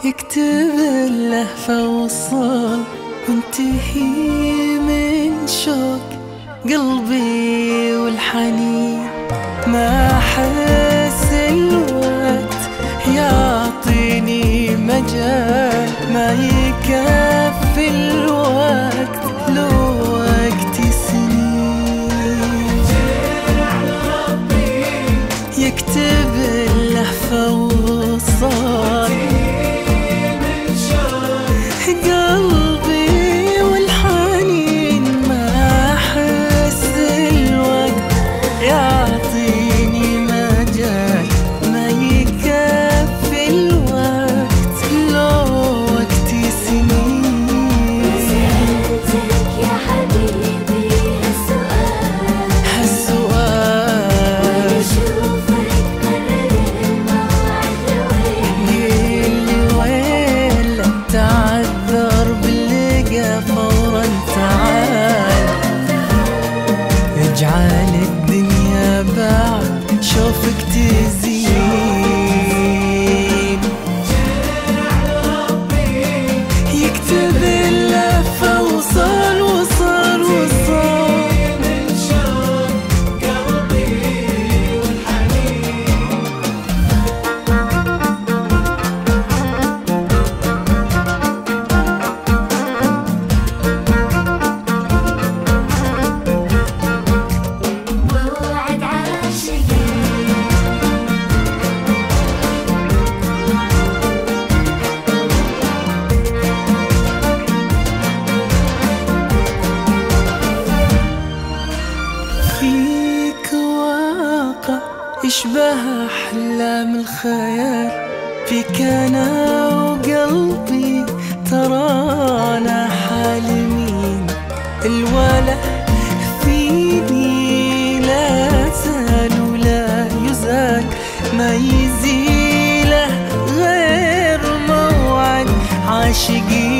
يكتب اللهفة وصال وانتهي من شوق قلبي والحنين. ما أحس الوقت يعطيني مجال، ما يكفي الوقت لو وقت سنين. يكتب اللهفة وصال قلبي والحنين. ما أحس الوقت يعطيني مجال، ما يكفي الوقت لو وقت سنين. سألتك يا حبيبي هالسؤال أشوفك قرر الموعد لوين لا تعذر باللقا فورا تعال. اجعل الدنيا بعد شوفك تزين. يكتب اللهفة وصال وصال وصال من شوق قلبي والحنين. موعد عاشقين. فيك واقع يشبه أحلام الخيال، فيك أنا وقلبي ترانا حالمين. الولا فيني لا زال ولا يزال، ما يزيله غير موعد عاشقين.